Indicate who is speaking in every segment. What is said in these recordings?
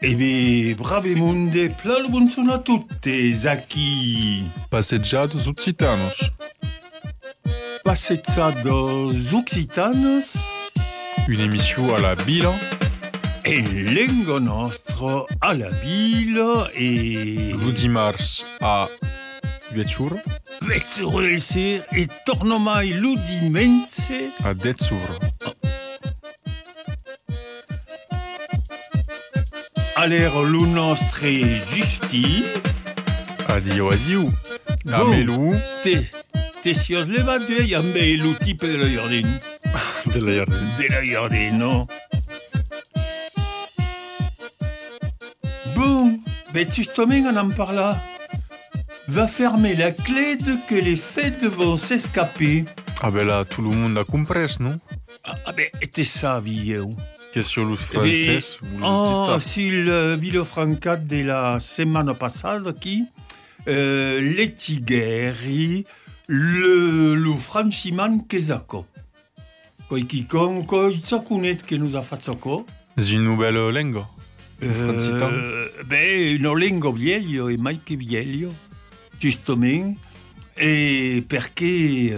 Speaker 1: E beh, bravemunde, plalo buongiorno a tutti, Zaki.
Speaker 2: Passegiados Occitanos.
Speaker 1: Passejados Occitanos
Speaker 2: Une émission à la bilan.
Speaker 1: e lengo nostro alla villa e...
Speaker 2: Ludimars a Vietchur
Speaker 1: Vezzuro del ser e torno mai ludimense
Speaker 2: a Detsur.
Speaker 1: all'ero lu nostre giusti
Speaker 2: Adieu.
Speaker 1: Bon.
Speaker 2: Amelou
Speaker 1: te sios levate e ambe lu tipe della Jordin.
Speaker 2: de la Jardin.
Speaker 1: Della Jordin, no? Bon, ben justement on en parla. Va fermer la clé de que les fêtes vont s'escaper.
Speaker 2: Ah ben là, tout le monde a compris, non?
Speaker 1: Ah ben, t'es ça, vieux.
Speaker 2: Question le français ou le
Speaker 1: Oh,
Speaker 2: dita.
Speaker 1: si le Villofranca de la semaine passée, qui les tigeri, le Franciman Kesako. Qui connaît que nous a fait ça quoi?
Speaker 2: C'est une nouvelle langue. Francitan.
Speaker 1: Ben, une langue vieille et mai che vieille, justement, et perché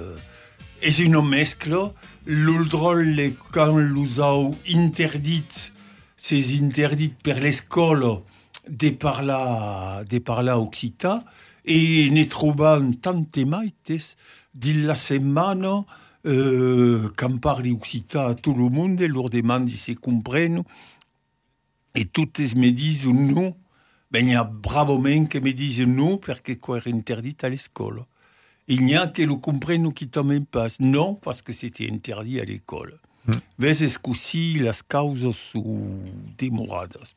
Speaker 1: è una mescla. L'uldrol è quand l'usau interdit, c'est interdit per l'escola de parlar occità, e ne trobam tante maites dilla setmana quand parli occità a tout le monde, lor demandi se compreno, e tuttes me disent no. Ben, il y a bravament che me disent no perché quoi era interdit à l'escola. Il n'y a que le comprennent qui t'en même pas. Non, parce que c'était interdit à l'école. Vezes così las causas su demoradas.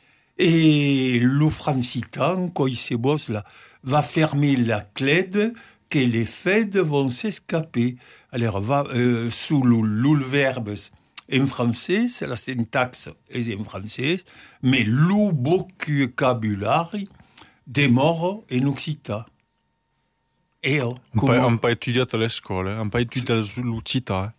Speaker 1: Et le francitan, quand il se bosse là, va fermer la clé que les fêtes vont s'escaper. Alors, va sous le verbe en français, c'est la syntaxe est en français, mais le vocabulaire démord en occitan. Et
Speaker 2: On pas étudié à l'école, on pas étudié l'Uccita.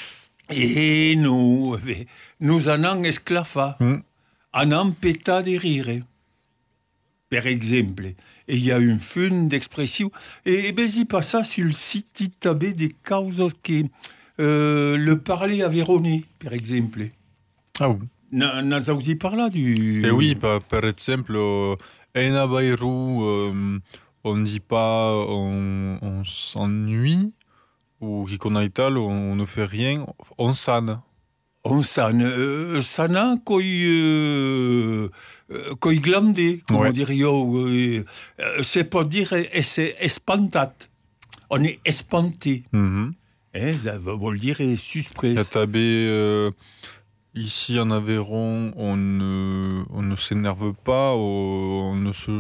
Speaker 1: Et nous en avons esclava, en avons péta de rire, par exemple. Et il y a une fune d'expression. Et ben, j'y passe ça sur le site, il y avait des causes qui le parler à Vérone, par exemple.
Speaker 2: Ah oui.
Speaker 1: Nous avons parlé du...
Speaker 2: Et oui, par exemple, en Abairou, on dit pas on s'ennuie, ou qu'on a ital, on ne fait rien, on s'anne.
Speaker 1: On s'en sana coi glandé, comme
Speaker 2: Ouais.
Speaker 1: dirait. C'est pas dire c'est espantat. On est espanté. Ça veut dire suspres.
Speaker 2: Yatabé, ici en Aveyron, on ne s'énerve pas, on ne se...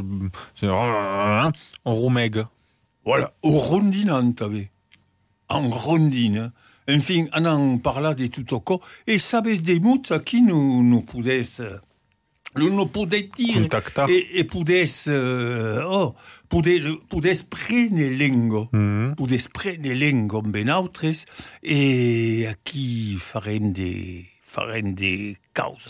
Speaker 2: On roumègue.
Speaker 1: Voilà, au rondinant, t'avais. En rondine. Enfin, on en parla de tout au corps. Et savez des mots qui nous pouvaient dire.
Speaker 2: Contactar.
Speaker 1: Et pouvaient prendre lengo. Pouvaient prendre lengo ben autres. Et à qui faren des causes.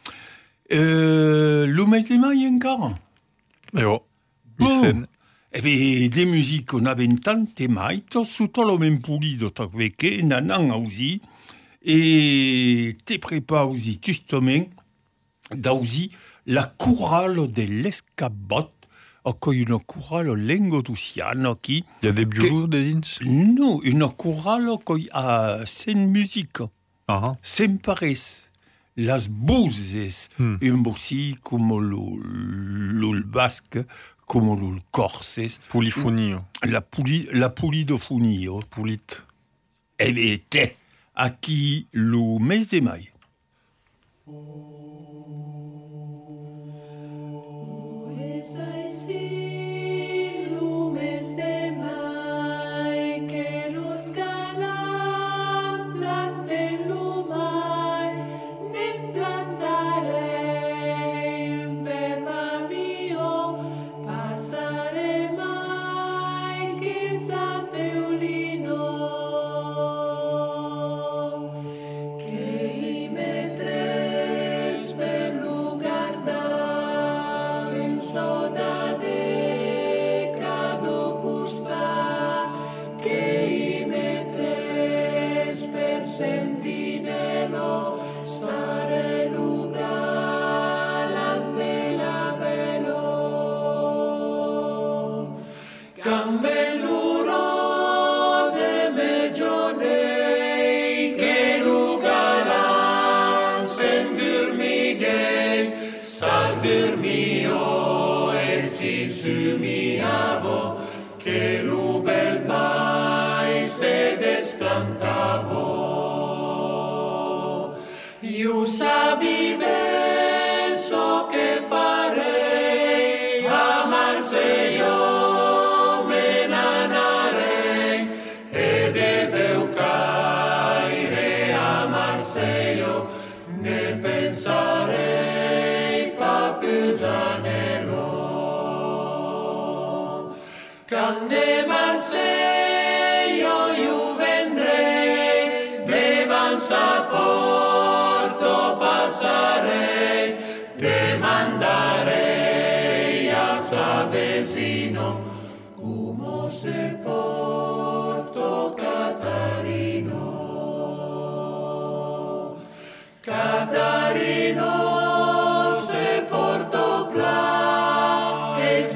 Speaker 1: Le mes de mai encore.
Speaker 2: Et oh,
Speaker 1: Bon.
Speaker 2: Vicen.
Speaker 1: Eh bien, des musiques, on avait tante maito, sotto lo même pulido, perché nanan aussi, et te prépare aussi, justement, aussi, la chorale de l'Escabot, o une chorale lengo-duciano qui...
Speaker 2: Il y a des bureaux de Linz.
Speaker 1: Non, une chorale qui a scène musique,
Speaker 2: Ah,
Speaker 1: sem pares. Las buses, un aussi comme le basque, comme le corses,
Speaker 2: Polyphonie.
Speaker 1: la pulidofonie,
Speaker 2: Poulit.
Speaker 1: elle était acquis le mes de mai.
Speaker 3: Che i metres per lugar
Speaker 1: dormio e si sumiavo che lu bel mai se desplantavo. Io sabi ben so che farei, amarse io me nanarei, ed ebeu caire amarse io, ne pensarei pa pesanelo. Canne marseio io vendrei, devan saporto passarei, demandarei a sa vesino, come se porto Catarino. Catarino se porto pla, es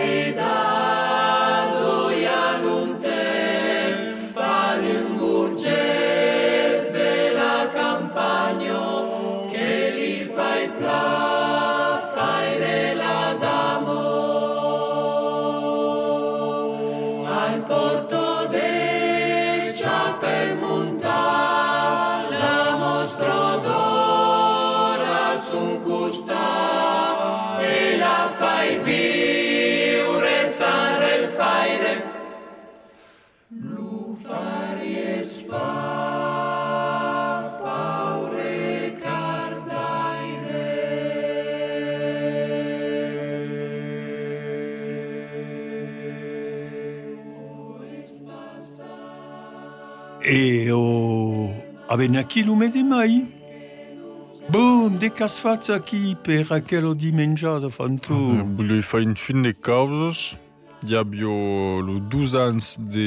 Speaker 1: maridado ya nun tempa d'un burgés de la campagna che li fai pla, fai la damo. Al porto de Chapel Monta, la mostro d'ora sun custa, e la fai viure sare il faire, lu fari e spa, paure cardaire. E avem aquí lume de mai. Bon, de cas fats aquí per aquello di mengiare fantu.
Speaker 2: Voglio fare in fin de causes. Abbiamo lo 12 anni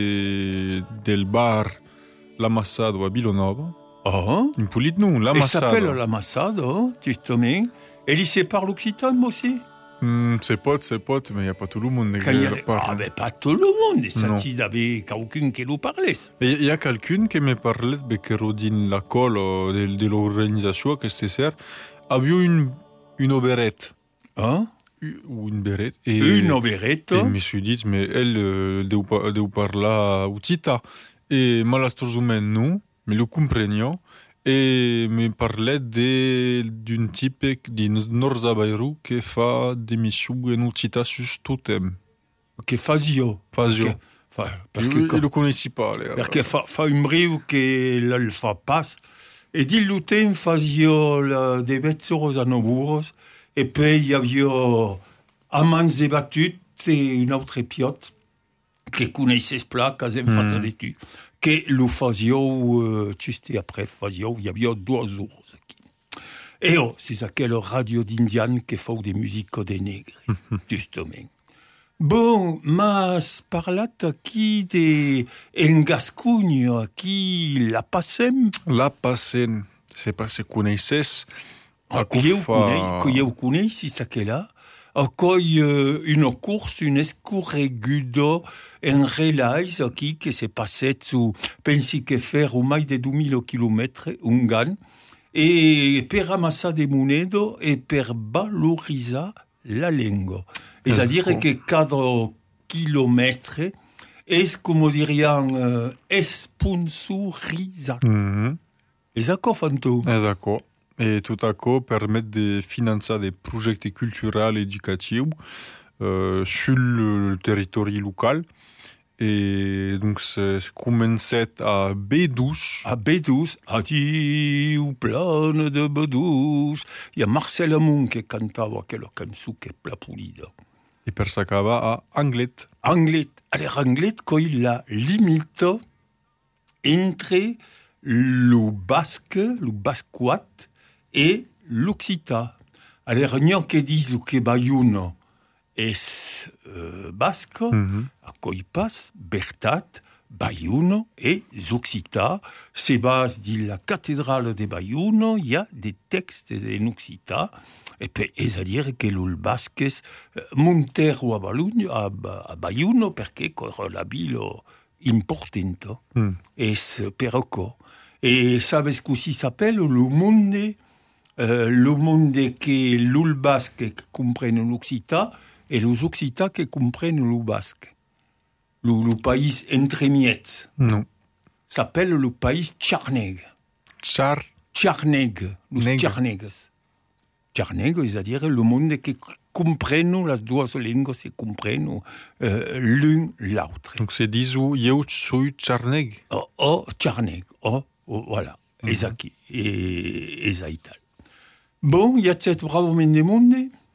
Speaker 2: del bar L'Ammassado a Villanova.
Speaker 1: Oh,
Speaker 2: In Pulit non,
Speaker 1: e
Speaker 2: L'Ammassado.
Speaker 1: s'appelle l'Ammassado, giustamente. E li se parle occitan aussi?
Speaker 2: C'est pote, mais il n'y a pas tout le monde
Speaker 1: Quand
Speaker 2: qui
Speaker 1: il y a...
Speaker 2: le parle.
Speaker 1: Ah, ben pas tout le monde. Ça,
Speaker 2: Non.
Speaker 1: tu avais quelqu'un qui nous parlait.
Speaker 2: Et il y a quelqu'un qui me parlait che rodin la colle de l'organisation che stasera abbiamo une oberette
Speaker 1: Hein?
Speaker 2: ou une berette et
Speaker 1: Une oberette.
Speaker 2: et je me suis dit mais elle devo parlar utita et malastrosamente non mais le comprenio et me parlait d'un type di Norzabairu che fa des missions en utita sus totem.
Speaker 1: Che fazio.
Speaker 2: Fazio.
Speaker 1: Perché
Speaker 2: Io lo conosci pas.
Speaker 1: perché fa un brio che il fa pas. E di lutem fazio de vezzoros a novuros e poi avio amants e batut e un altre piot che coneisses pla casem fasta de tu che lo fazio juste après fazio i avio 2 jours aquí. E c'est aquel radio d'indian che fa de musico de negri, justament. Bon, mas parlat aquí de en Gascugno, aquí la passem.
Speaker 2: La passen, c'est pas se coneisses.
Speaker 1: Que eu coneixis aquella. Acoi una course, un escorregudo en relais aquí que se passet su, pensi que fer o mai de 2000 km un gan, e per amassar de monedo e per valorizar la lengua. Es a dire que cada kilomètre es, como dirían, sponsorizat. Es acò fan tu?
Speaker 2: Esatto. Et tout à coup permet de financer des projets culturels et éducatifs sur le territoire local. Et donc, c'est commencé à B12.
Speaker 1: A B12, adiu plana de B12. Il y a Marcel Amont qui cantava aquella cançó che è pla pulida.
Speaker 2: Et per s'acaba à Anglet.
Speaker 1: Anglet, alors Anglet, quand il la limite entre le basquat et l'occitan. Alors, rien que disent que Bayuno est basque, à quoi il passe, Bertat, Bayuno et Zoccita. C'est base de la cathédrale de Bayuno, il y a des textes en occitan. Et puis, c'est-à-dire que le basque Montero a Bayuno, perché la ville importante. Et c'est per quoi. Et savez ce que s'appelle le monde le monde que l'ul basque qui comprenne l'Occità et les Occità qui comprennent le basque. Le pays entremiets
Speaker 2: Non.
Speaker 1: s'appelle le pays Tcharneg. Tcharneg, les
Speaker 2: Neg.
Speaker 1: Tcharnegs. Tcharneg, c'est-à-dire le monde qui comprennent les deux langues, qui comprennent l'un l'autre.
Speaker 2: Donc c'est disou yeut sui Tcharneg.
Speaker 1: Tcharneg, voilà, exact, et Zaital. Bon, il y a cette bravo du monde.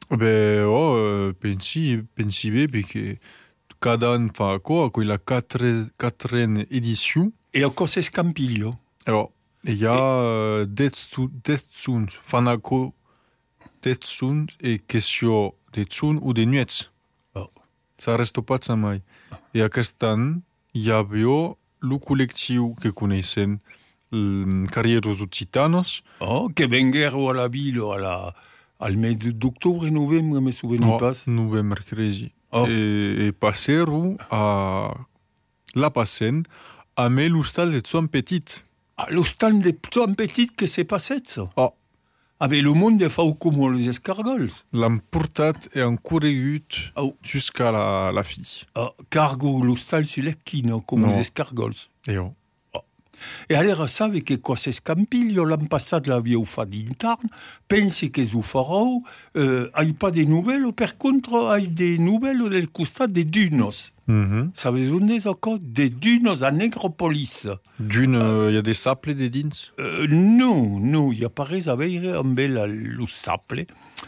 Speaker 2: Pensi bé, perché cada an fa la quatrième édition.
Speaker 1: Et encore c'est Scampillo.
Speaker 2: Alors, il y a Detsun, Fanako, Detsun et question Detsun ou des nuets.
Speaker 1: Oh.
Speaker 2: Ça reste pas de mai. Et aquest an, il y a le collectif que connaissent Carrieros Occitanos.
Speaker 1: Que venguero à la ville, al mes d'octobre et novembre, me souviens pas.
Speaker 2: Novembre, crezi. Et passeru a la passen a me l'hostal de Tsoan Petit.
Speaker 1: L'hostal de Tsoan Petit que c'est passé, ça. Mais le monde fa comme les escargols.
Speaker 2: L'han portat et han corregut jusqu'à la fille.
Speaker 1: Cargo l'hostal sur l'esquina, comme les escargols. Et alors, savez que quoi c'est Scampillo, l'an passat l'avia fa d'interne, pense que vous farò, hay pas de nouvelles, par contre, hay des nouvelles del costat des dunes. Savez on est encore des dunes à Negropolis.
Speaker 2: Dune, il y a des saples et des dins?
Speaker 1: Non, il y a pas res a veire amb le saple.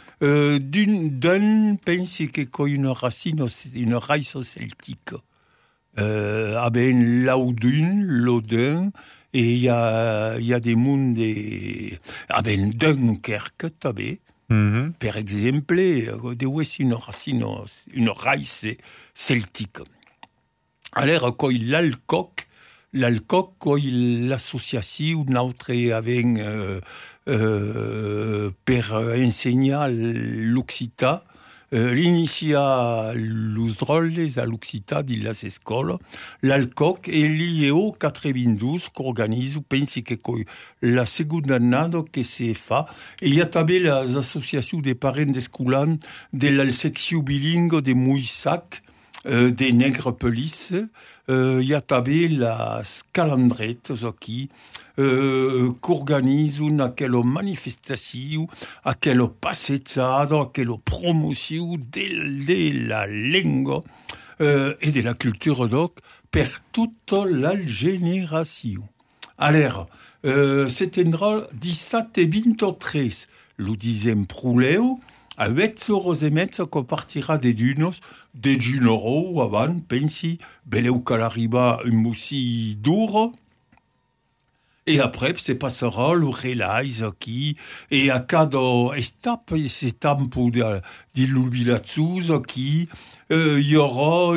Speaker 1: D'un pense que quoi une racine, une race celtique. Ben l'Audun, l'Odin, et il y a des mondes ben Dunkerque, tabé. Per exemple, de une race celtique. Alors, quand l'alcock, quand l'association notre avec per enseigner l'Occitan, l'initia los drolles a l'Occità di las escoles, l'alcoc e l'IEO 92 qu'organise, pensi que la seconda annada que se fa, et il y a també les associations des parents d'escolans de la section bilingue de Moissac, des Negropolis, il y a també las calandrettes qui qu'organise aquella manifestation, aquella passeggiata, aquella promotion de la langue et de la culture doc per toute la génération. Alors, c'est un drôle 17 et 23, le dixième prouleo, a 8 euros et mezzo qu'on partira des dunos, des junoro avant, pensi, beleu calariba un moussi duro. Et après, se passera le relais qui, et à cada étape, c'est tempo de l'ubilatsous qui, il y aura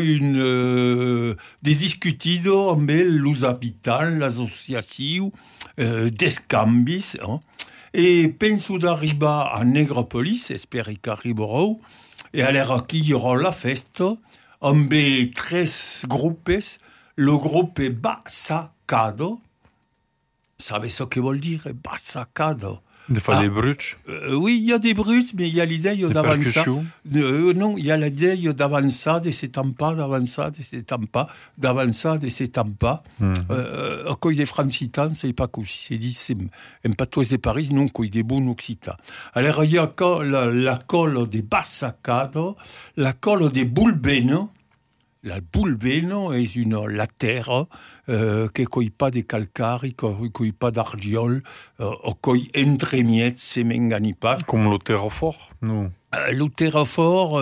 Speaker 1: des discutidos avec les habitants, l'association, des cambis, hein. Et penso d'arriver à Negropolis, espère qu'arriveront, et alors qui il y aura la fête, avec 13 groupes, le groupe Bassacado. Savez ce que veut dire Bassacado?
Speaker 2: Des fois, les brutes.
Speaker 1: Oui, il y a des brutes, mais il y a l'idée d'avancer. Non, il y a l'idée d'avancer, de s'étamper, d'avancer, de s'étamper, d'avancer, de s'étamper. Quand il est francitans, c'est pas que c'est dit, c'est pas tous de Paris, non, quand il est bon occitan. Alors, il y a la colle des Bassacado, la colle des Bulbeno. La bulbeno est la terre qui n'a pas de calcaire, qui n'a pas d'argiole, qui entremiette, c'est mengani pas.
Speaker 2: Comme le terrefort, non.
Speaker 1: Le terrefort,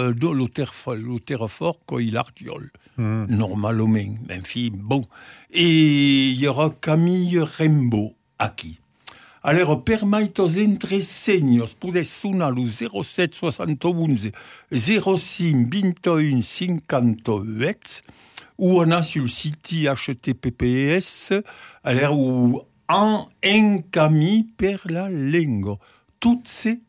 Speaker 1: qui est l'argiole, normalement. Enfin, bon. Et il y aura Camille Rembo, aquí. Alors, per maitos entre senyos, podes sonar le 07 71 05 21 58 ou on a sur le site https, alors où un camí per la lengua. Tout c'est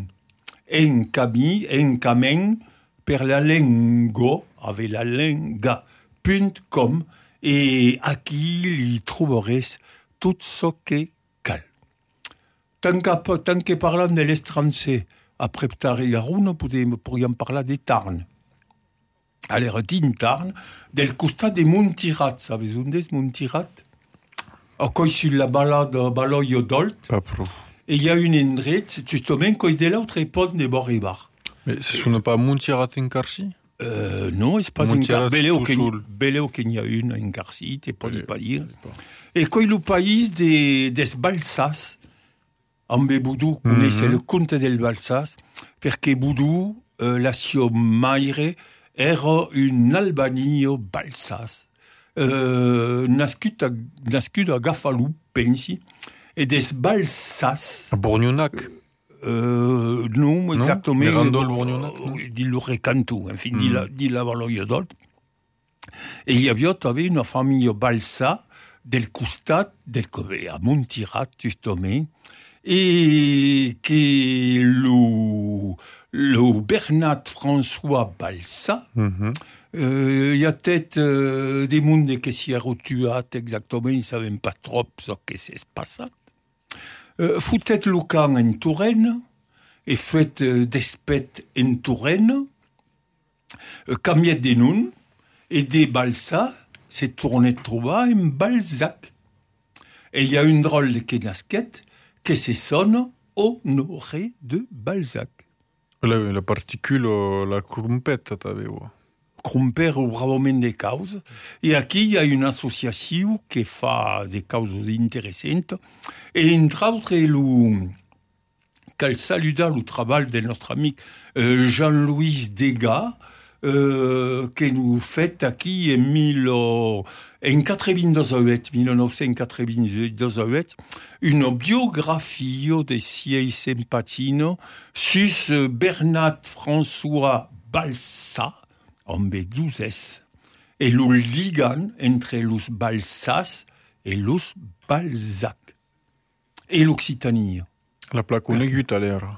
Speaker 1: un camí, un camin per la lengua, avec la lenga.com, et aquí y trouveres tout ce que cal. tant que parlant de l'estrancer, après Ptari-Garoun, pourrions parler des Tarn. Alors, din Tarn, del costat de Montirat, savez on des Montirat? Quand sur la balade Baloio d'Olt,
Speaker 2: Pas pro.
Speaker 1: et il y a une endrette, justement, quand il est l'autre pont de Boribar.
Speaker 2: Mais ce n'est pas Montirat en Carchi?
Speaker 1: Non, c'est pas une
Speaker 2: Montirat,
Speaker 1: carte. Beleo qu'il y a une en Carci, tu peux pas dire. Et quand le pays des Balsas, en Boudou, connaissez le comte del Balsas, parce que Boudou, la sio maire, era un Albanio Balsas, nascut a Gafalou, pensi, et des Balsas.
Speaker 2: À Bourgnonac?
Speaker 1: Non, exactement.
Speaker 2: Mirandol, Bourgnonac?
Speaker 1: Dit le Recantou, enfin, dit la Valoia d'Olt. Et il y avait une famille Balsa, del costat, à Montirat, justement, et que le Bernat François Balsa, il y a peut-être des mondes qui s'y tuat exactement, ils ne savaient pas trop ce que c'est passé. Foutet le camp en Touraine, et fait d'espètes en Touraine, camiet des noms, et des Balsa, c'est tourné trop bas en Balzac. Et il y a une drôle de kenasquette qui se sonne Honoré de Balzac.
Speaker 2: La particule, la crumpette, t'avais vu.
Speaker 1: Crumper au bravament des causes. Et aquí il y a une association qui fait des causes intéressantes. Et entre autres, qu'elle saluda le travail de notre ami Jean-Louis Degas, que nous fait aquí en 1998, une biographie de Siei Sempatino sur Bernat François Balsa, en B12S, et le ligan entre los Balsas et los Balzac, et l'Occitanie.
Speaker 2: La plaque aiguë à l'air.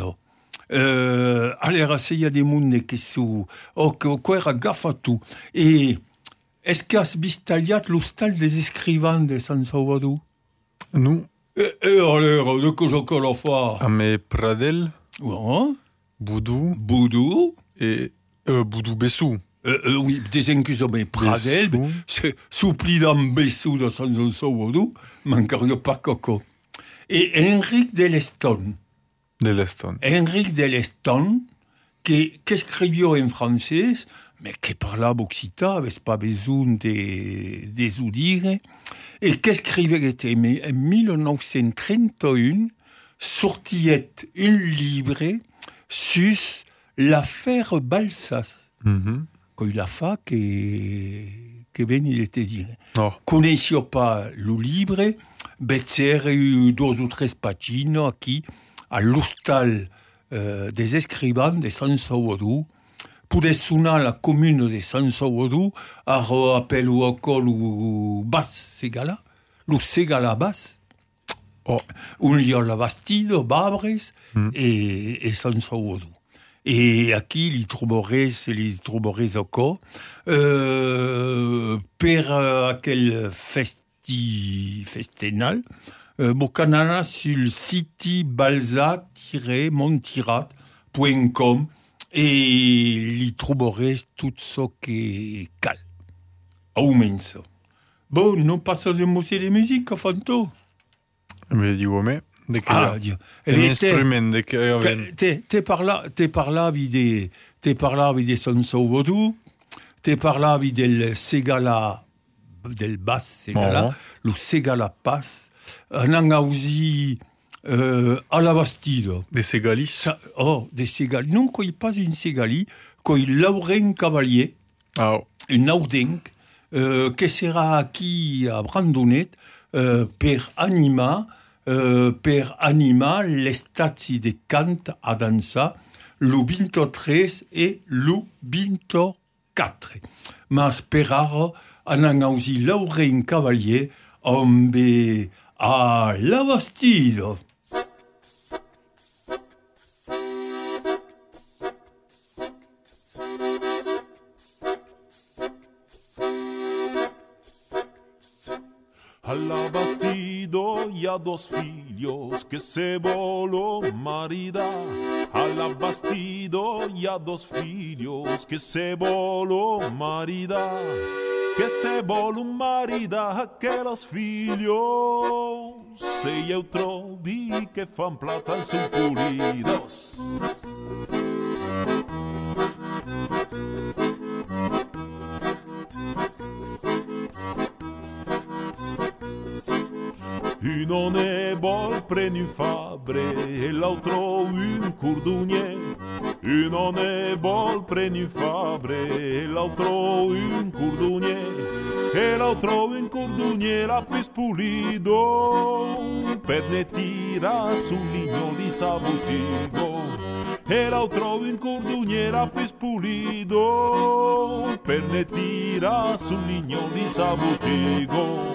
Speaker 1: Alors, il y a des mondes qui sont... quoi gaffa tout. Et est-ce qu'il y a bistaliat l'hostal des écrivains de San Salvador?
Speaker 2: Nous?
Speaker 1: Alors, de que je colle fa?
Speaker 2: Ah, mais Pradel,
Speaker 1: Boudou,
Speaker 2: et Boudou Bessou.
Speaker 1: oui, des incus, mais Pradel, c'est soupli d'un Bessou de San Salvador, manquerait pas coco. Et Henrique de Leston. Henrique de Leston, qui écrivait en français, mais qui parlait occitan, avait pas besoin de dire, et qui écrivait en 1931, sortait un livre sur l'affaire Balsas. Quand il a fait que ben il était dit. Connaissait pas le livre, Betzer eu 2 ou 3 pagines qui à l'hostal des écrivains de San Salvador, pour sonar la commune de San Salvador, à rappel ou encore le Bas Segala, le Segala Bas, où il y a la Bastide, Babres et San Salvador. Et aquí li trouverais encore per aquel festinal, Bocanana sur le site balzac-montirat.com et li trouverais tout ce qui cal. Aumens. Bon, nous passons de musique de musique, Fanto.
Speaker 2: Mais dis-moi, mais...
Speaker 1: Dieu.
Speaker 2: L'instrument de que...
Speaker 1: T'es par là avec des San Salvador, t'es par là avec del Segala, del Bas Segala, le Segala Pass, un aussi à la Bastide.
Speaker 2: Des Ségalis.
Speaker 1: Des Ségalis. Non, quand il passe une Ségalie, quand il Lauren Cavalier, une Audink, qui sera acquis à Brandonet, per anima les stati de cant a dansa le 23 et le 24. Mas per ara anan aussi Lauren Cavalier amb a la Bastide.
Speaker 3: Alla bastido y a dos filhos que se voló marida. Alla bastido y a dos filhos que se voló marida. Que se voló marida aqueles filhos. Se eu trovi que fan plata são polidos. Uno ne vol prendre un fabre e l'altro un cordonnier. Uno ne vol prendre un fabre e l'altro un cordonnier. E l'altro un cordonnier la più pulido per ne tira sul ligno di sabutigo. E l'altro un cordonnier la più pulido per ne tira sul ligno di sabutigo.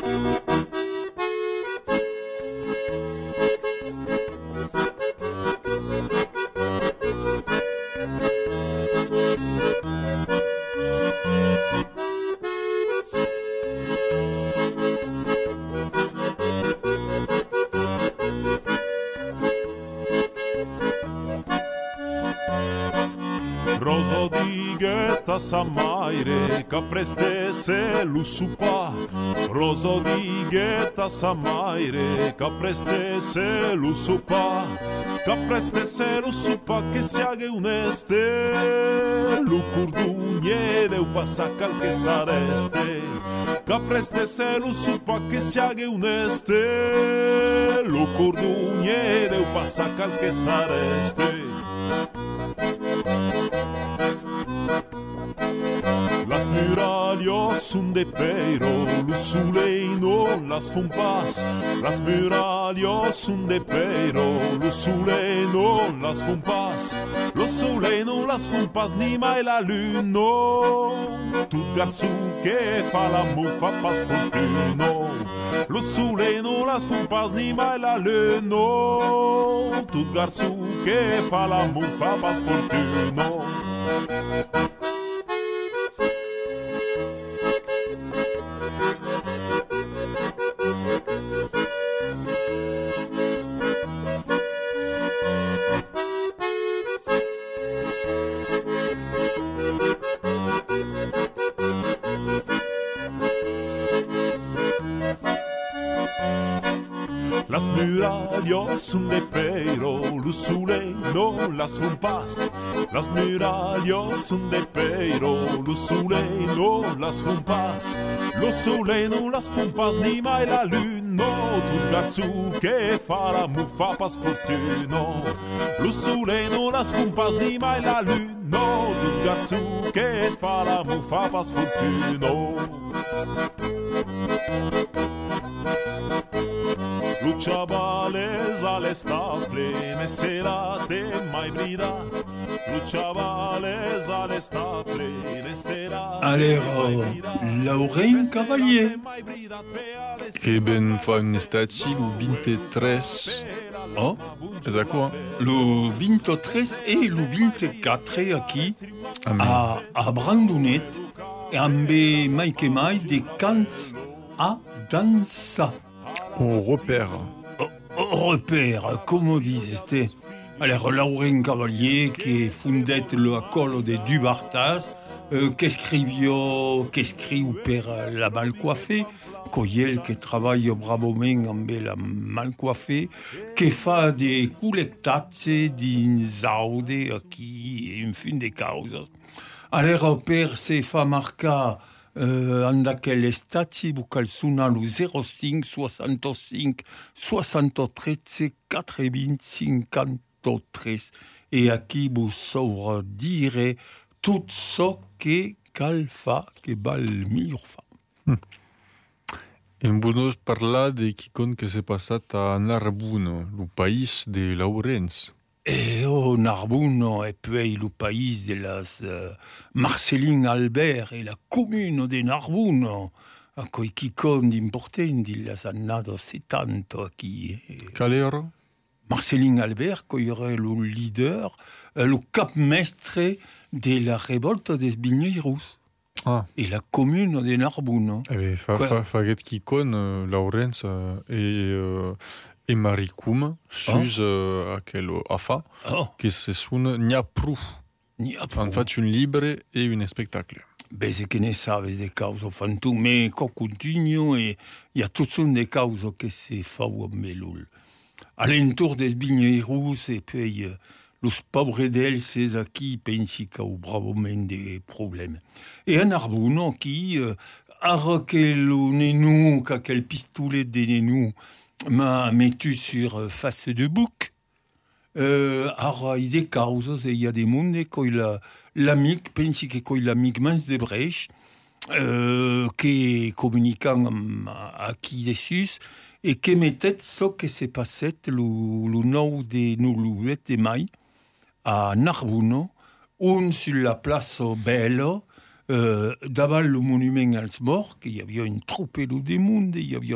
Speaker 3: Roso di ghetta sa maire, capreste se lo supa. Roso di ghetta sa maire, capreste se lo supa. Capreste se lo supa che siaghe uneste. Lo curdugne deu passa calche sareste. Capreste se lo supa che siaghe uneste. Lo curdugne deu passa calche sareste. Las murallas son de pero, los suleinos las font pas. Las murallas son de pero, los suleinos las font pas. Los suleinos las font pas ni mai la lune, no. Tout garçon que fa l'amour fa pas fortuno. Los suleinos las font pas ni mai la lune, no. Tout garçon que fa l'amour fa pas fortuno. Las murallas son de pero, los suleinos las font pas. Las murallas son de pero, los suleinos las font pas. Los suleinos las font pas ni mai la lune, no. Tout garçon que fa l'amour fa pas fortuno. Los suleinos las font pas ni mai la lune, no. Tout garçon que fa l'amour fa pas fortuno. Los chavales al estable ne serate mai brida. Los chavales al estable ne serate
Speaker 1: Alors, Lauren Cavalier.
Speaker 2: Che ben fa un estati lu 23.
Speaker 1: Oh,
Speaker 2: Esatto.
Speaker 1: le 23 et le 24 aqui
Speaker 2: Ah,
Speaker 1: a Brandonet e ambe mai que mai de cants a dansa.
Speaker 2: on repère.
Speaker 1: Repère, comme disent este. Alors, Lauren Cavalier, qui fondet le acolo de Dubartas, qu'escriu per la malcoiffée, Coyel qui travaille bravament amb la malcoiffée, qui fa des collectatze dins aude aquí, en fin de causes. Alors, per se fa marcar en aquel estati bucal sona lo 05 65 73 80 53 e aquí vos saura dire tot so que cal fa que val millor fa.
Speaker 2: En vonos parlar de quicon que s'est passat a Narbonne, le país de Laurens.
Speaker 1: E Narbonne e puei lo país de las Marceline Albert e la commune de Narbonne, a coi quicon d'important di las annados 70 aquí.
Speaker 2: Calero?
Speaker 1: Marceline Albert, qui era le leader, le cap mestre de la révolte des Bigneiros.
Speaker 2: Ah.
Speaker 1: et la commune de Narbonne.
Speaker 2: Eh bien,
Speaker 1: Quoi?
Speaker 2: faget qui con, Laurence et Maricum, sus à quel afa,
Speaker 1: Oh,
Speaker 2: qui se soune Niapru.
Speaker 1: ni a
Speaker 2: En fait, une libre et une spectacle.
Speaker 1: Beh, che ne sabe de causa fantum, me co continuo e il y a tout son de causa che se fa o melul. Alentour des vignerus e poi los pobres d'elses a qui pensi qu'au bravoment des problèmes. Et un arbuno qui ara que lo nenou, quel pistolet de nenou m'a mettu sur face de bouc, ara il y a des causes et il y a des mondes qu'il l'amic pensi que qu'il l'amic mans de Brecht qui communiquant à qui dessus et que mettait ce que s'est passé le 9 de nous de mai à Narbonne, on sur la place Belle, devant le monument als morts, il y avait une troupe de monde, il y avait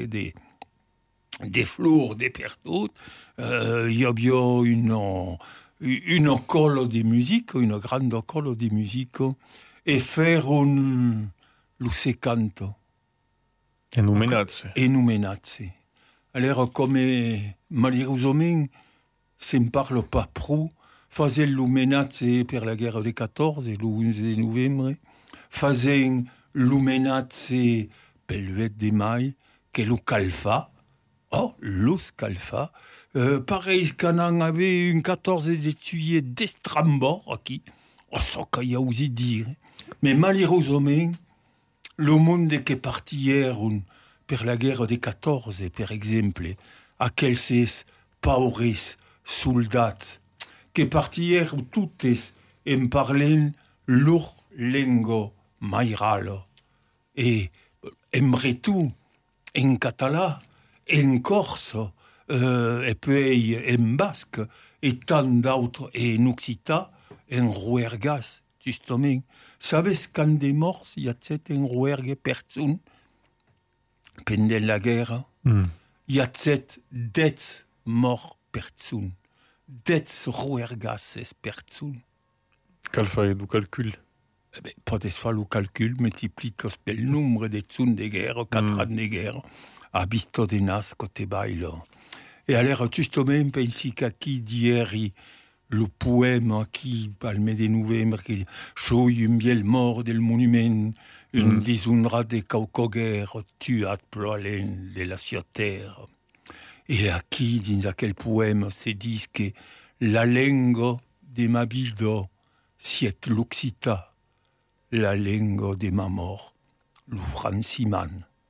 Speaker 1: des fleurs, des pertes, il y avait une école de musique, une grande école de musique, et faire un canto. Enumenatse. Alors, comme malheureusement, ça ne parle pas pro, faisait l'umenatse per la guerre des 14, le 11 de novembre, faisait l'umenatse pel 8 de mai, que le calfa, los calfa, pareil qu'on en avait une 14 d'étudier d'Estrambord, qui, ça qu'il y a aussi dire. Mais malheureusement, le monde qui est parti hier per la guerre des 14, par exemple, à quels pauvres soldats qui est parti hier toutes en parlant leur langue maïrale et en breton, en catalan, en corse, et puis en basque, et tant d'autres, et en occitan, en rouergas, justement. Sabes quand des morts, il y a en rouergue personne pendant la guerre? Il y a 10 morts personnes. 10 rouergas personnes.
Speaker 2: Quel fait du calcul?
Speaker 1: Eh bien, peut-être faire le calcul, multiplie le nombre de zones de guerre, 4 ans de guerre, à visto de nas côté bail. Et alors, justement, pensi qu'à qui d'hier, le poème qui parle de novembre, qui show un biel mort del monument, une dishonra de caucoguerre, tuat ploalen de la terre. Et à qui, dans quel poème, se dit que la langue de ma vida, c'est l'occita, la langue de ma mort, le franciman.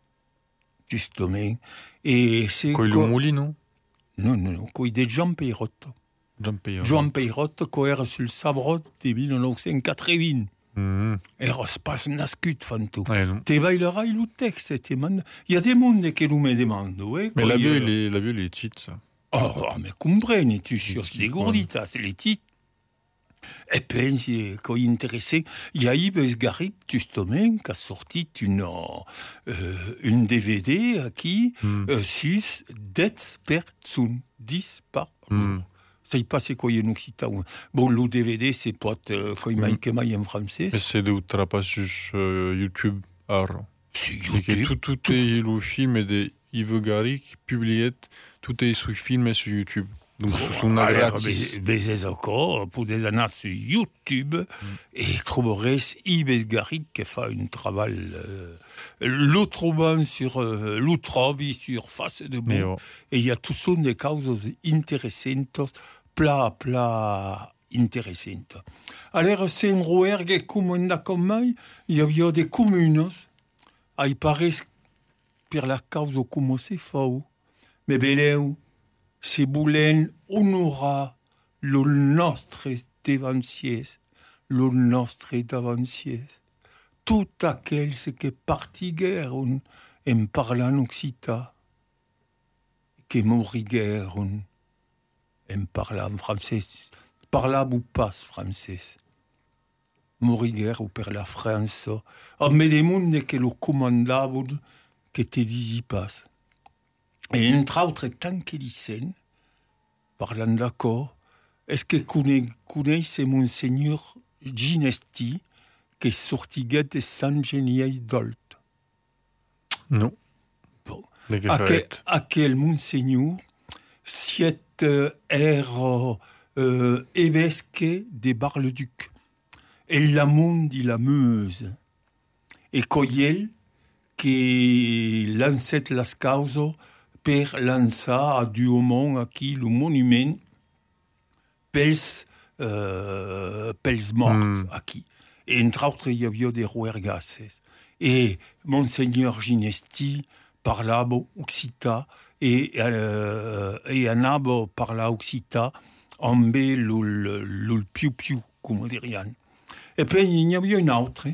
Speaker 1: Justement. Et c'est
Speaker 2: Quoi, le mouli, non?
Speaker 1: Non, quoi, des Jean Peyrotte. Jean Peyrotte, qui era sur le sabrot de 1980. Era pas nascut, fanto. Te bailera le texte, il y a des mondes qui nous me demandent,
Speaker 2: mais la vieux, il est cheat, ça.
Speaker 1: Oh, mais comprends, tu sur des gourditas, c'est les titres. Et puis, quand il intéressé, il y a Yves Garrick, justement, qui a sorti une DVD qui, 6 10 personnes, 10 par jour. Ça y passe quoi, il y a un occitan. Bon, le DVD, c'est pas quand il m'a écrit en français.
Speaker 2: Mais c'est de outrapas sur YouTube. Alors.
Speaker 1: Sur YouTube.
Speaker 2: Tout est le film de Yves Garrick publié, tout est sous film sur YouTube. Donc, ce sont gratis.
Speaker 1: Des encore pour des années sur YouTube et trouverais Yves Garrick qui fait un travail l'autre sur l'outrobi sur face de bout. Et il y a tout ça des causes intéressantes, plat intéressantes. Alors, c'est un rouergue comme il y avait des communes, il paraît per la cause comme c'est faux, mais beleu, c'est boulen honora le nostre d'avanciers, tout aquel ce que partiguèrent en parlant occitan, que moriguèrent en parlant français, parlable ou pas français, moriguèrent ou per la France, mais des mondes que le commandables, que te disi pas. Et entre autres, tant qu'il y parlant d'accord, est-ce que connaissez Monseigneur Ginesti, che sortiguet e San Geniei Dolt.
Speaker 2: Non.
Speaker 1: Bon. Aquel Monseigneur siet évesque de Bar-le-Duc. Et la mondi la Meuse. Et coiel che lancet las causo per lançar a Duaumont aquí le monument pels morts aquí. Et entre autres, il y avait des rouergasses. Et Monseigneur Ginesti parlava occita et anava parla occita amb le piu-piu, come dirian. Et puis, il y avait une autre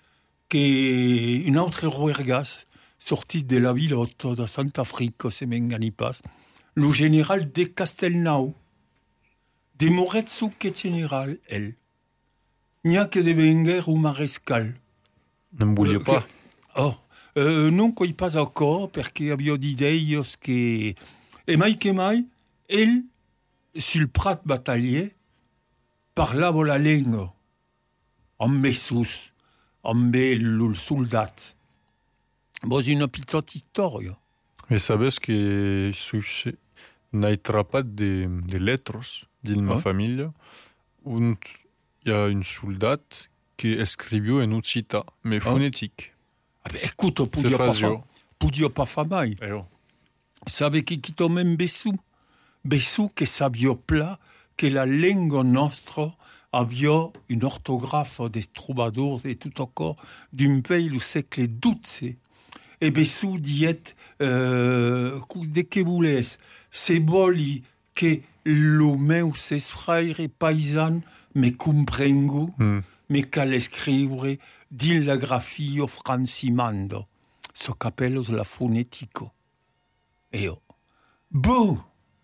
Speaker 1: rouergas sorti de la ville de Santa Frica, se m'engani pas, le général de Castelnau, de Moretsu que général, elle. N'y a que de Wenger ou marescal.
Speaker 2: Ne me bouillez pas.
Speaker 1: Non coi pas encore, perché abbiamo d'idées che... E mai che mai, elle, sul prat battalier, parlava la lingua, amb sus, amb le soldat. Bon, c'est une petite histoire.
Speaker 2: Mais savez que n'aitra pas des lettres dans ma famille. Il y a une soldat qui écrivait en uccita, mais phonétique.
Speaker 1: Ah ben, écoute, podia pas fa mai. Savez qui t'ont même Bessou que sabio pla que la lingua nostra avait une orthographe des troubadours et tout encore d'un pays du siècle XII. Et Bessou diet de que voulez, c'est boli que lo meu ses frères paysans me comprengo, me cal escriure din la grafio francimando, so capellos la fonetico. Eo. Bon,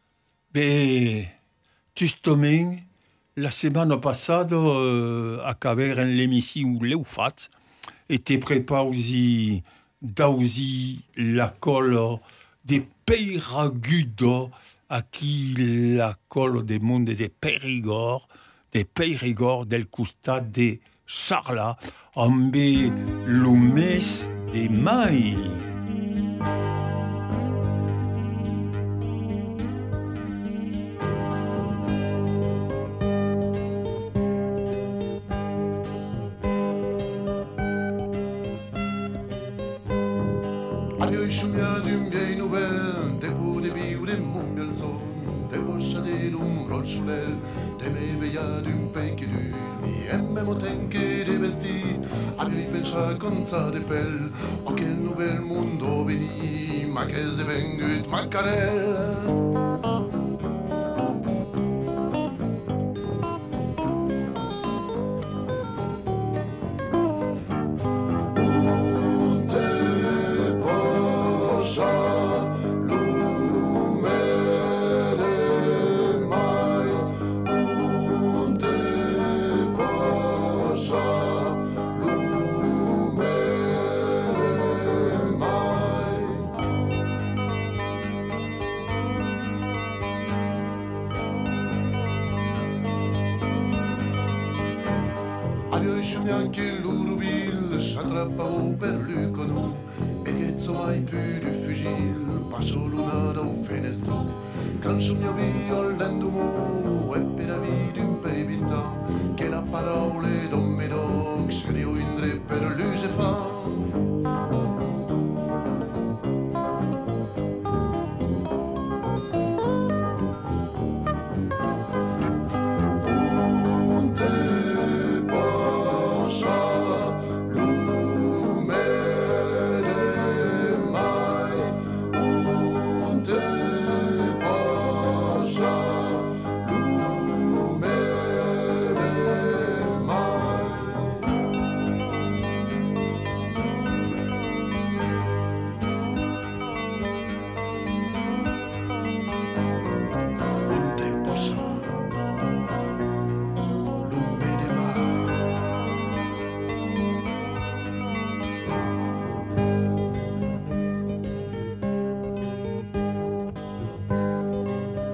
Speaker 1: justement, la semaine passée, à travers l'émission Leufat, était préparé d'ausi la colle des Peiragudo, à qui la colle des mondes des Périgord del costat de Charla, amb le mes de mai.
Speaker 4: Adieu, chumia d'une vieille nouvelle, des bouts de billes, des montbelles son, des poches à des longs rôles choulelles, des bébéas d'un pays qui dure, ni même au tenke des besties. Adieu, bel chat comme ça des pelles, oh quel nouvel mundo béni, ma caisse de vengut, ma carelle. Anche l'Urubil s'attrappavo per l'Ucono e che mai più di fugil passo luna da un fenestro canzone via l'endumo e per la vita un pebinta che la parole don medoc scrivo in dre per luce fa.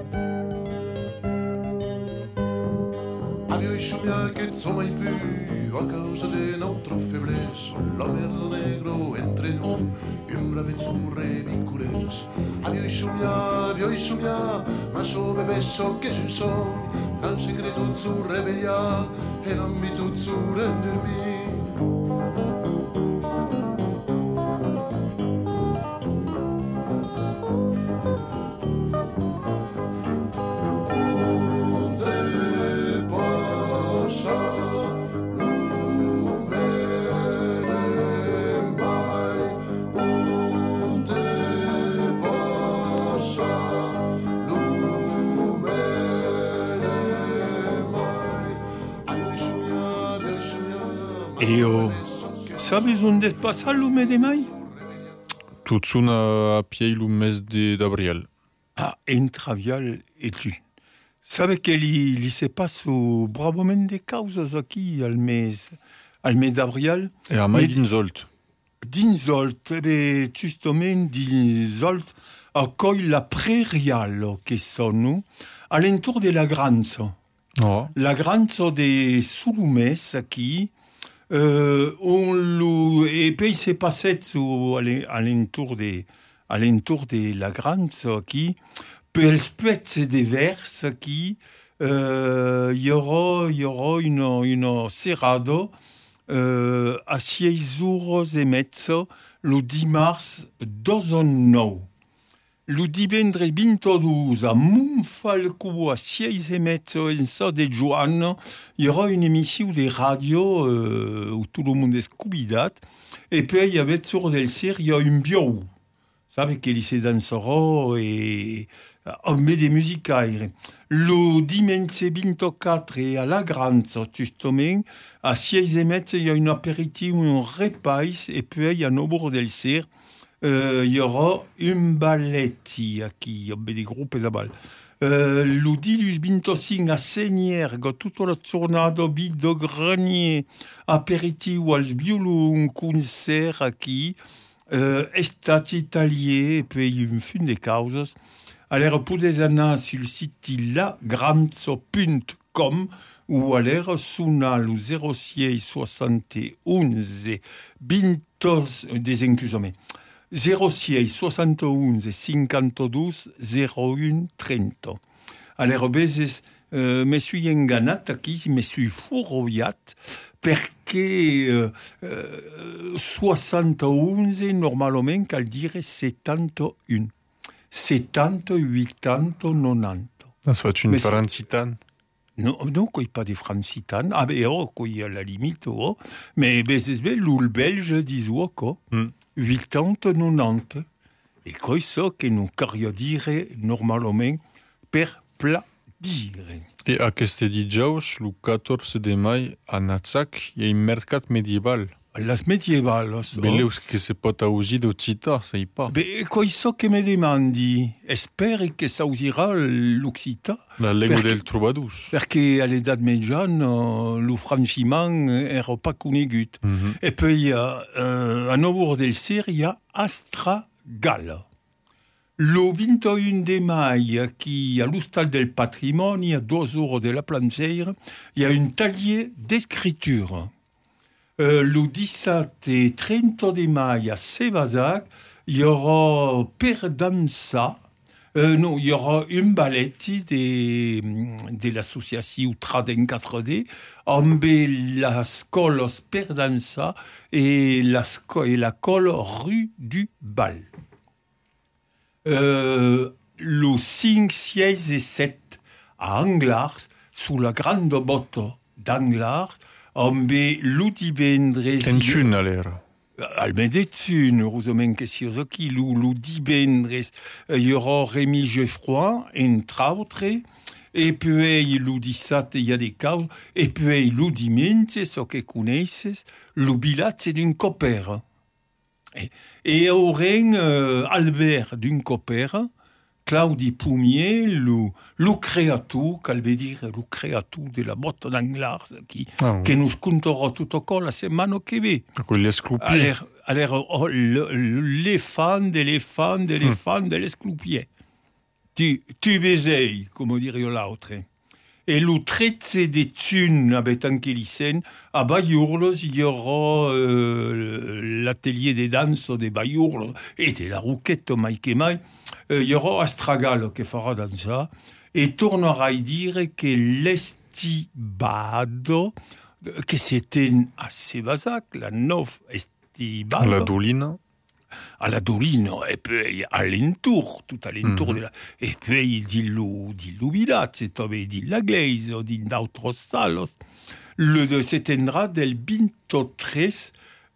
Speaker 4: Che mai più a causa de notre faiblesse, la merda negro entre noi, un bravezzurre vinculés. Avioi somiar, ma so bevesso che ci sono, non si credo zu rebelliar, e non mi tu zu rendermi.
Speaker 1: Et sabes unde passa lume de mai?
Speaker 2: Tutzun a piei mes d'abril.
Speaker 1: Ah, entravial et tu. Sabe que li se passe au bravament de causas aqui al mes d'abril.
Speaker 2: E a mai dinzolt.
Speaker 1: Dinzolt, justament dinzolt, a coi la prairial che sono, all'entour de la Granzo.
Speaker 2: Oh.
Speaker 1: La Granzo de Sulumes aqui, et puis c'est passé all'entour de la Granzo aqui, per spezze de vers aqui, y aura une serrado a 6 euros e mezzo lo dimarts 2009. Lo divendres 22 a Montfalco a 6 e mezzo en so de Joan, y aura une émission de radio où tout le monde est convidat, et puis y avait sur del cer y a un bio. Sabe que li se dansera et met des musicaires. Lo dimanche 24 a la Granzo, justement, a 6 e mezzo y a un apéritif, un repas, et puis a no del cer, y aura un balletti aquí, des groupes de bal. Lo dilus 25 a Segnergo, tutto la giornata, bido granier, aperitivo al violon, concert aquí, estat italier, et puis un fin de causes. Alors, podes anar sur le site lagranzo.com ou alors sonar lo 06 71 20 desinclusament. 06 71 52 01 30. Alors, vezes me suis enganat aquí, me suis fourroiat, perché 71 normalment cal dire 71. 70, 80, 90.
Speaker 2: Ça va être une francitane.
Speaker 1: Non, coi pas de francitane. Ah, ben, coi à la limite, mais l'oul belge disent quoi. 80, 90. Et coi ça que nous cario dire normalement per plat dire.
Speaker 2: Et à queste dijous, le 14 de mai, a Natsac, il y a un mercat médiéval.
Speaker 1: Las medievales.
Speaker 2: Beleus que se pot augir de cita, ça y pas.
Speaker 1: Mais quoi ça que me demandi? Espère que ça usera l'Occita.
Speaker 2: La lengua del trobadus.
Speaker 1: Perché all'età mediana, lo franciment era pas conegut. Et puis, a novembre del cer, il y a Astragal. Lo 21 de mai, qui à l'Hostal del Patrimoni, à 2 heures de la Planceire, il y a un taller d'écriture. Le 17 et 30 de mai à Sévazac, il y aura per dansa. Non, il y aura un balletti de l'association Traden 4D, amb la scolos per dansa et la colle rue du Bal. Le 5, 6 et 7 à Anglars, sous la grande botte d'Anglars, amb lo divendres...
Speaker 2: Kenchun, all'era.
Speaker 1: Almedetun, heureusement que si aquí, lo divendres, il y aura Rémi Geoffroy, entre autres, et puis lo 17, il y a des causes, et puis lo dimanche, ce que connaisses, lo bilatge d'un copère. Et auren Albert d'un copère, Claudi Poumier, le créateur, qu'elle veut dire le créateur de la botte d'Anglars, que nous conterons tout au corps la semaine qui vient. Alors, l'éléphant de l'escloupier. Tu baises, comme dirait l'autre. Et le 13 de Thun, avec Ankelicen, à Bayourlos, il y aura l'atelier des danses des Bayourlos et de la rouquette Mike et Mai. Il y aura Astragal qui fera dans ça. Et tournera à dire que l'estibado, que c'était assez basac, la neuf estibado.
Speaker 2: La Dolina.
Speaker 1: À la Dolina, et puis à l'entour, tout à l'entour de la... Et puis il dit le village, il dit la glaise, il dit d'autres salos. Le s'éteindra del 23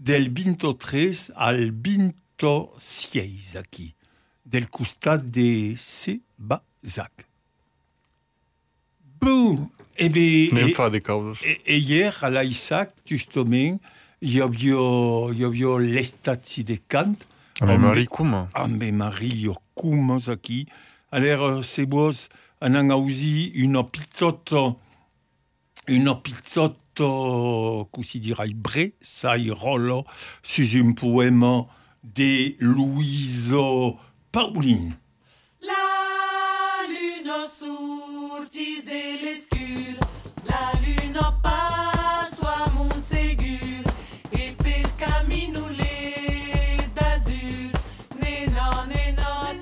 Speaker 1: al 26 aquí, del costat de Sebazac. Bon, et bien... Et hier, à l'Isaac, justement, il y avait l'estat de Kant.
Speaker 2: Marie Koum.
Speaker 1: Marie Koum, aquí. Alors, c'est beau, on a aussi une pizzotto, così dirai, bre, sai rollo, sur un poème de Luiso Paulin.
Speaker 5: La lune sortis de l'escure, la lune passe à mon ségur, et per camino le d'azur, nena, nena,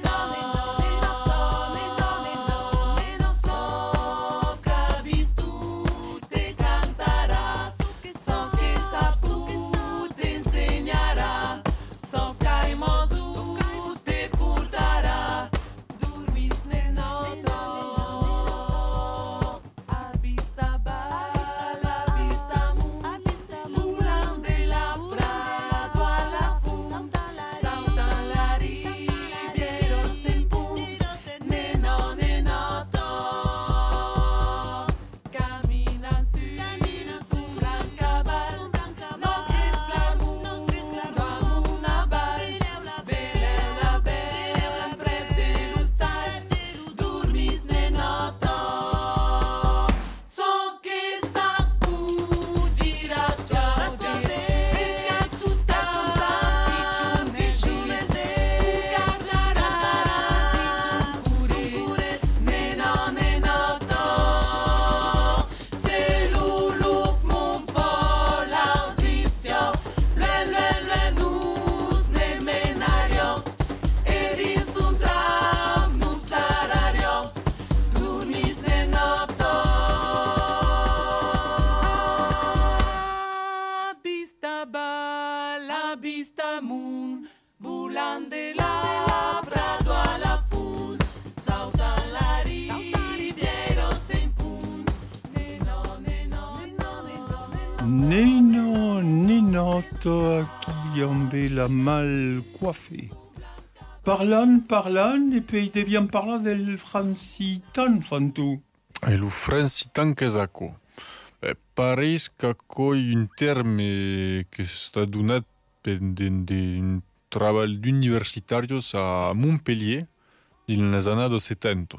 Speaker 5: nena, so che visto te cantarà, so che sapu te insegnerà, so che mozu te portarà, dormis nel noto, a vista balla, a vista mu, volant de la Prado a la fu, saltan la riviera sen punt, neno, nenato, caminan sur gran cabal, nostres clamor, damunt a ball, veleu la bel, prep de l'hostal, dormis nenato, so que sapu giraciò, pesca tutta piccione, carnaràs pure, nena, nenato, se l'ulup mon fol ausició, lue, nus ne menario, e dins un tram nus arario, dormis nenato. A vista balla, a vista mun, volant de la Prado a la fun, sautan la riviera sen punt, neno, neno, neno, neno.
Speaker 1: Nenoto qui en la mal coiffée. Parlant, et puis il devient parler del francitan, fantou.
Speaker 2: E lo francitan casacco. Pareix que coi un terme que està donat d'un treball d'universitarios a Montpellier in les années 70.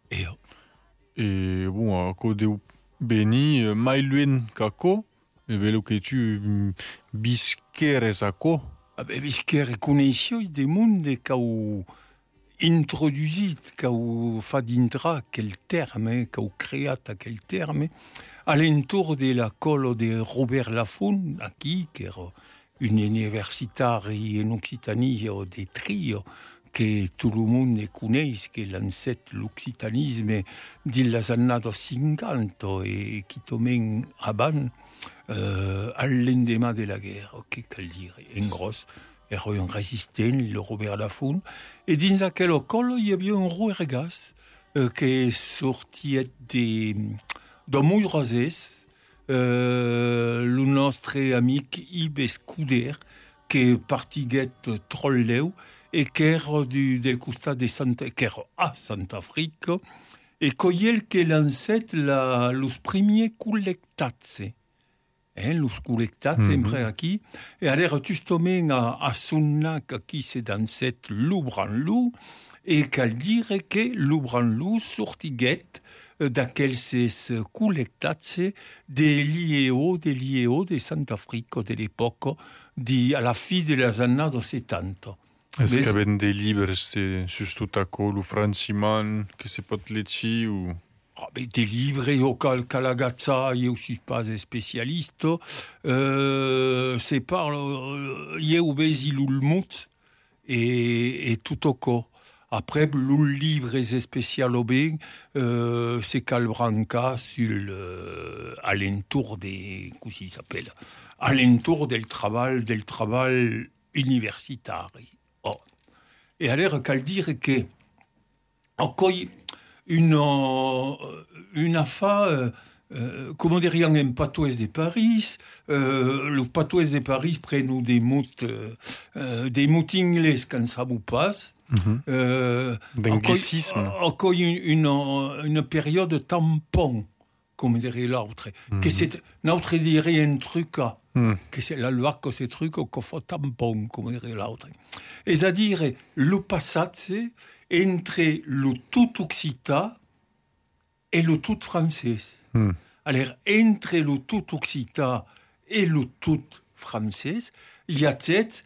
Speaker 2: E bon, ako deu beni mai luen kako, e velo que tu bisqueres ako.
Speaker 1: Visquer coneixio de monde qu'au introdusit, qu'au fa dintra quel terme, qu'au creat aquel terme, à l'entour de la colo de Robert Laffont, aquí, qui era un universitari en Occitanie de trio, que tout le monde coneix, que l'ancêtre l'occitanisme des années 50 et qui tomen avant à l'endemain de la guerre, que cal dire, en gros, era un résistant, le Robert Laffont, et dins aquel col, il y avait un rouergas que sortit de Moiroses, le nostre amic Yves Escuder, que partiguet trolleu, et qu'era del costat de qu'era a Sant'Africa, et coyel que lancet los premiers collectats. Los collectats sempre aquí, et alors justement a Sonnac aquí c'est dans cette Loubranlou, et cal dire que Loubranlou sortiguet d'aquels collectats des liéos de Sant'Africa de l'époque, à la fin de les années 70.
Speaker 2: Est-ce qu'il y avait des livres, c'est juste tout à coup, le Franciman, que c'est pas de l'échi ou...
Speaker 1: Des livres au Calagazza, io suis pas spécialiste. C'est par io vesi l'ulmut et tout au corps. Après, le livre est spécial au bien, c'est Calbranca sur alentour des, comment il s'appelle, alentour del travail universitaire. Oh. Et alors, qu'à dire que, encore une affaire, comment dire, un patois de Paris, le patois de Paris prennent des mots anglais quand ça vous passe.
Speaker 2: D'anglicisme.
Speaker 1: Encore une période tampon, comme dirait l'autre. Que c'est, l'autre dirait un truc, que c'est la loi que c'est truc qu'on fait tampon, comme dirait l'autre. Et c'est-à-dire, le passage entre le tout occitan et le tout français. Alors, entre le tout occitan et le tout français, il y a peut-être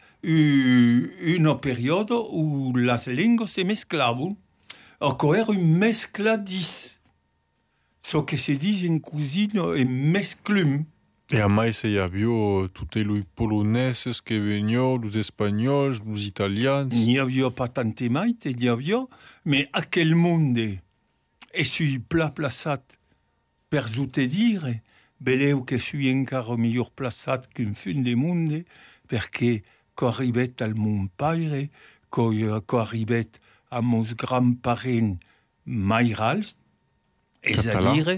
Speaker 1: une période où les langues se mesclavano. Encore une mescladis. Ce que se dit en cuisine est mesclum.
Speaker 2: E a mais il y avait tutti i poloneses che venivano, los espagnols, los italians.
Speaker 1: Il n'y avait pas tant de maïs, il y avait, mais à quel monde est sur plat plaçat per te dire, beleu que suis encore meilleur plaçat qu'un fin de monde, perché qu'arribet al mon pare, qu'arribet a mos grands-parents mairals, c'est-à-dire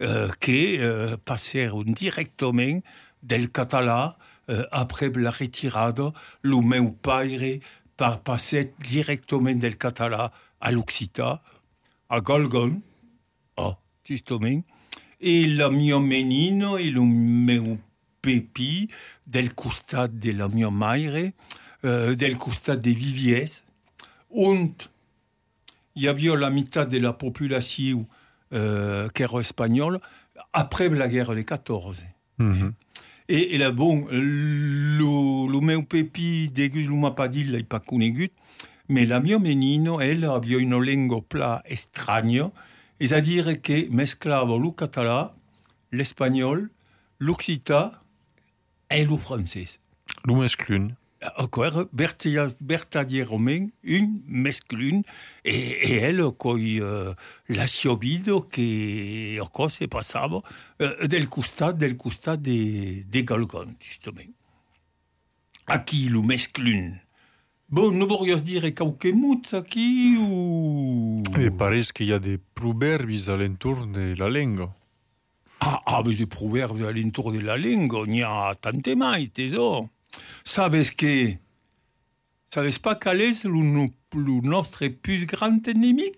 Speaker 1: que passèrent directement del català après la retirada, le meu pare par passer directement del català à l'occitan, à Golgon, justement, et le mio menino et le meu Pepi, del costat de la mia mare, del costat de Viviers, und il y avait la mitad de la population qui era espagnole après la guerre de 14. Et là, bon, le meu Pepi, degus lo m'a pas dit, il pas conegut, mais la mia menino, elle, avait une langue pla estranya, c'est-à-dire que mesclava le català, l'espagnol, l'occitan, et le français.
Speaker 2: Le mesclun.
Speaker 1: Encore, verdaderament, une mesclune, et elle, quoi, la siobido, que, encore, c'est passable, del costat de Golgon, justement. Aquí, le mesclune. Bon, nous pourrions dire quelques mots, aquí, ou...
Speaker 2: Il paraît qu'il y a des proverbes alentour de la langue.
Speaker 1: Mais des proverbes alentour de la langue, il y a tant de mailles, tesoro. Sabes pas quel est notre plus grand ennemi?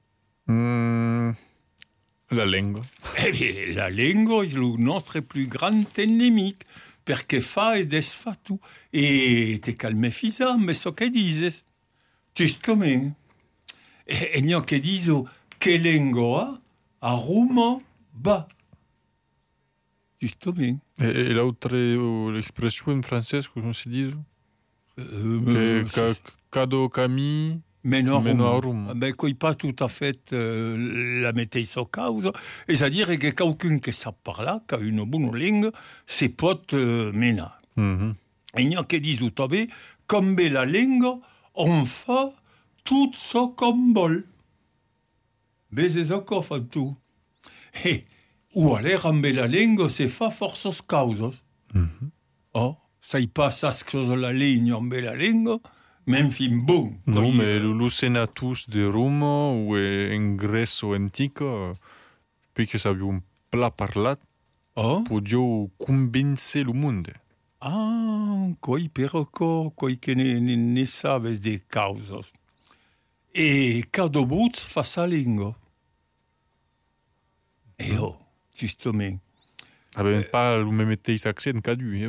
Speaker 2: La langue.
Speaker 1: Eh bien, la langue est notre plus grand ennemi, perché fa et desfa tout. Et te calme fisa, mais ce que dises, justement. E non che diso che langue a Roma ba. Justement.
Speaker 2: Et l'autre l'expression française, comment se dit? Cado Camille.
Speaker 1: Menorum. Ben, quoi, pas tout à fait la météo cause. Et c'est-à-dire que quelqu'un qui sait parler, qui a une bonne langue, c'est pote mena. Et il y a qui disent, vous savez, comme la langue, on fait tout ce qu'on veut. Mais c'est ça qu'on fait tout. Et, ou alors, en la langue, c'est fait forces causes. Ça y passe à ce que la ligne en la langue, même film bon.
Speaker 2: Non, mais le senatus de Rome ou en Grèce antique, puis que ça avait un plat parlat, podio convincer le monde.
Speaker 1: Quoi, que ne savent des causes. Et cada but fa sa langue. Et justement.
Speaker 2: Pas le même accent qu'a dû,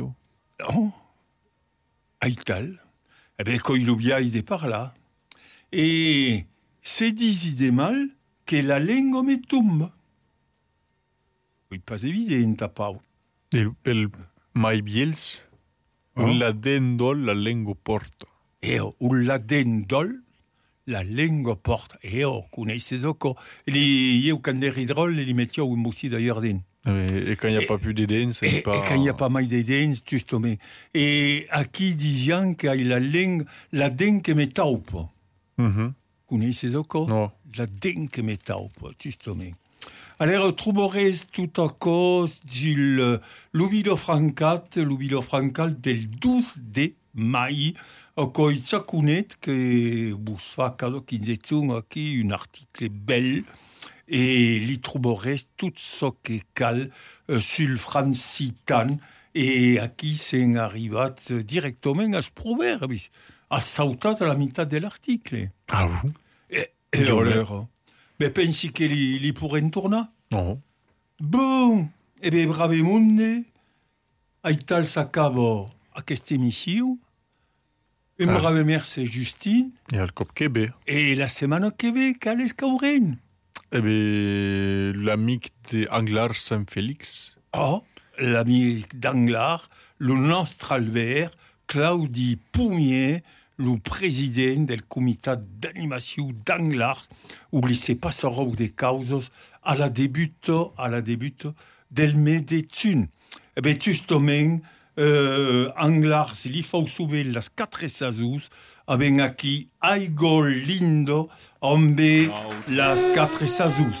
Speaker 1: Aital. Eh bien, quand il vient de par là. Et c'est dit mal que la langue me tombe. Oui, pas évident, t'as pas.
Speaker 2: El mai biels, la dendol la langue porte.
Speaker 1: Et la dendol la lingua porta. E coneixes oco. Li au canner hydrol, li mettiau un moussi de jardin.
Speaker 2: Et quand il n'y a pas plus des dents, c'est pas...
Speaker 1: Et quand il n'y a pas mal de dents, justement. Et aquí dizian que la dent que met taupo. Coneixes oco?
Speaker 2: No.
Speaker 1: La dent que met taupo, justement. Alors, trobarez tout a cos del l'Ubido Francal del 12 de mai, co itza conet que vos fa cada quinzetzun aquí un article bel, et li trobarez tout ce que cal sul francitan, et aquí s'en arribat directement als proverbis, a sautat a la meitat de l'article.
Speaker 2: Ah bon?
Speaker 1: Et alors, ben pensi que li pourraient tourner?
Speaker 2: Non.
Speaker 1: Bon, e ben bravemunde, aital s'acaba aquesta émission. Un brave merci Justine.
Speaker 2: Et al cop Québec.
Speaker 1: Et la semaine que ve, qu'allez cauren?
Speaker 2: Eh bien, l'amic d'Anglar Saint-Félix.
Speaker 1: Oh, l'ami d'Anglar, le nostre Albert, Claudi Poumier, le président del comitè d'animació d'Anglars, oblissez pas sorou des causes à la débute del mes d'Etun. Eh bien, justement, Anglars li fau souver las 4 sasos, avec aquí aigo lindo, ombe las 4 sasos,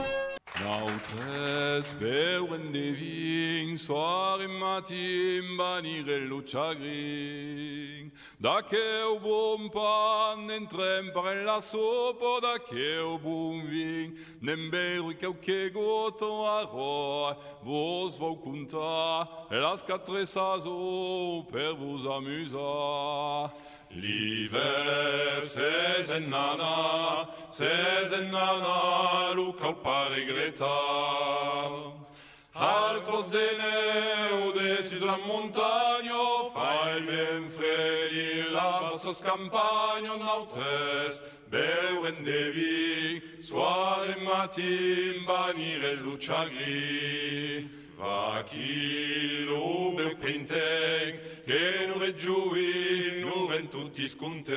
Speaker 3: Nautres veuen de vin, soar e matin banire lo chagrin. Da che bon pan entrem per la sopa, da che bon vin, nem beru che goto a ro, vos vau contar, las 4 sasos per vos amusar. L'hiver, c'est en nana, Luca pare Greta. Altros de neu, dessus de la montagne, fai ben freddi, la vassos campagno, nautres, beuen de vi, soir et matin, banire luciagri. Va chi lo meu pinteng, che nu reggiui, nu ven tutti sconteng.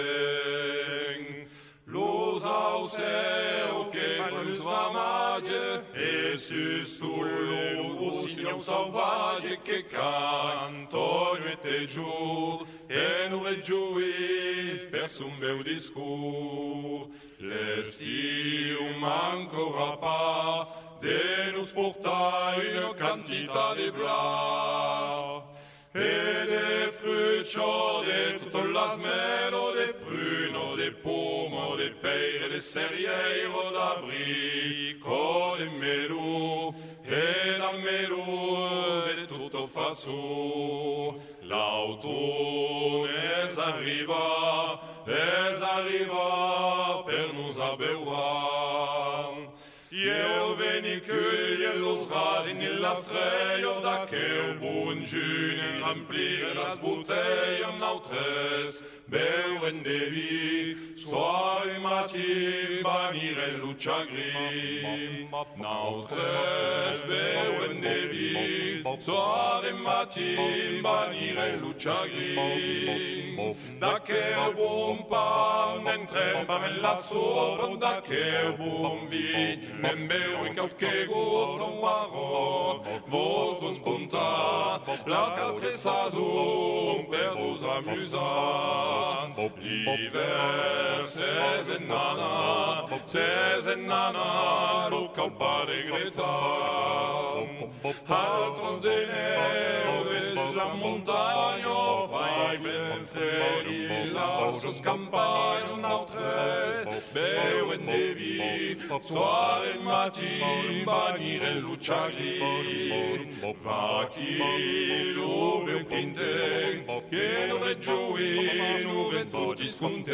Speaker 3: Los au seu, che fan lus ramage, e sus tullo, o signor sauvage, che canto nuit et jour, e nu reggiui, per son meu discours. L'estiu m'ancora pas, de nous porta une quantità de blanc et de fruits chauds de toute la semaine, des prunes, des pommes, des pères, des céréales, d'abricots, des melons et d'amelons de toute façon. L'automne arriva per nous abevoir. Eu veni cueillir los rasin e las trellas da che bon giuni remplir las bouteilles nautres beuen de vi soir et matin banire luciagri nautres beuen de vi soir et matin banire luciagri da che bon pan entrem par la sopa da che bon vi nem beu in qualche gota un marron, vos vos contar, las 4 saisons per vos amusar. L'hiver, c'est en nana, lo campare Greta. Altros de neu, des la montagna, fai ben freddi, lassos campagna, nautres, beuen de vi, soir et matin, banire luciagri. Va chi lo meu pinteng, che non reggiui, nu ven tutti sconteng.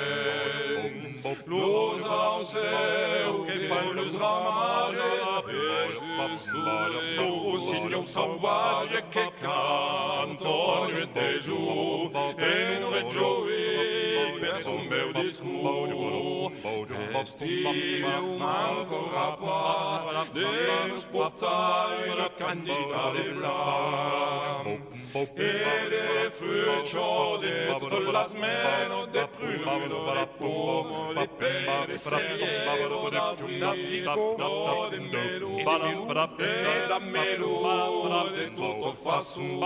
Speaker 3: Los au seu, che fan lus ramage, e sus lo signor sauvage, che canto nuit et jour, e non reggiui, per son meu discours. L'estiu ancora pas, de nous portar une quantità de blanc. des fruits chauds toute la semaine, des prunes, des pommes, des pères, des céréales, des abricots, des mélos, et d'amélos, de toutes façons.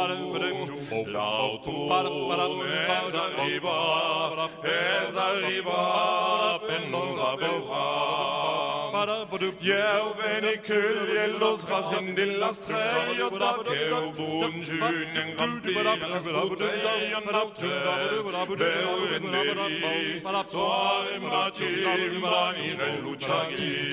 Speaker 3: L'automne arriva, per non saberà. Eu venicul e los rasen de la strella da che un buon giugno campia la bottiglia naute beurenderi soare mati mani nel lucciaghi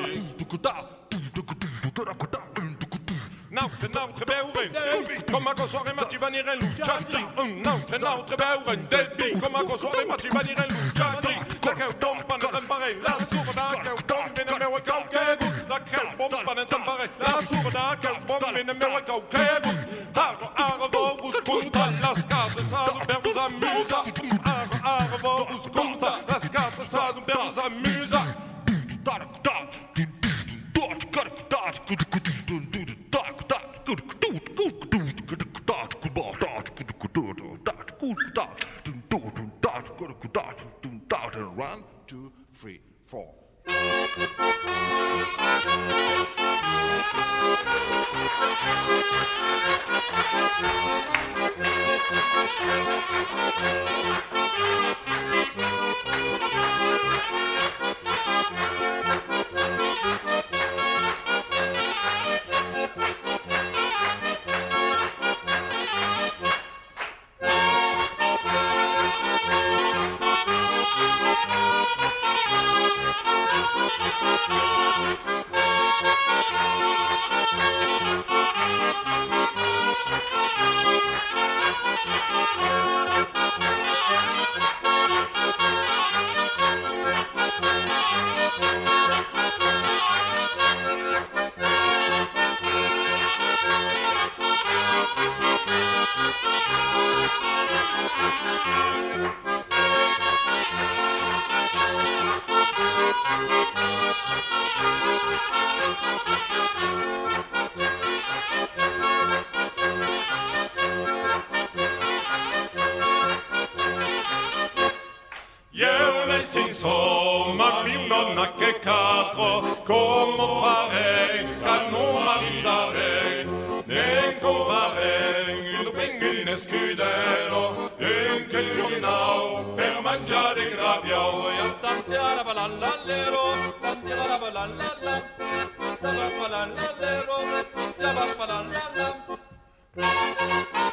Speaker 3: Notre beuren, come a soare mati vanire lucciaghi Notre beuren, debi, come a soare mati vanire lucciaghi La che dompa ne tempare, la surda che dompa ne mewe cauchego La che bomba ne tempare, la surda che bomba ne mewe cauchego Aro vos conta, las carte sado per vos amusa Aro vos conta, las carte sado per vos amusa One, two, three, four. Insomma, bimbo che quattro, come farei, che non m'arriverei, ne covarei, il pinguin e scudero, e che gli nao, per mangiare grabbiao, e tantiara balallallero, tantiara balallalla, balallallero, balallalla.